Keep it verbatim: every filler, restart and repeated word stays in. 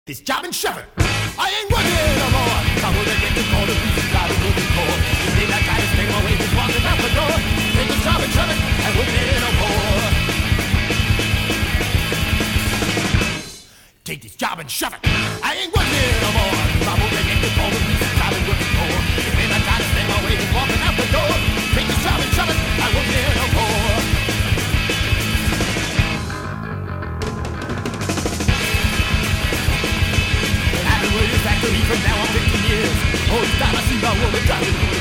This job and shove it. I ain't working no more. I will get the call to pieces out of looking for. You think I try to stay away just walking out the door. Take this job and shove it. I won't get it no more. Take this job and shove it. I ain't working no more. I will get the call to pieces out of looking for. You think I try to stay away just walking out the door. Take this job and shove it. I won't get it no more. Factory for now on fifty years. All the time I see my woman driving.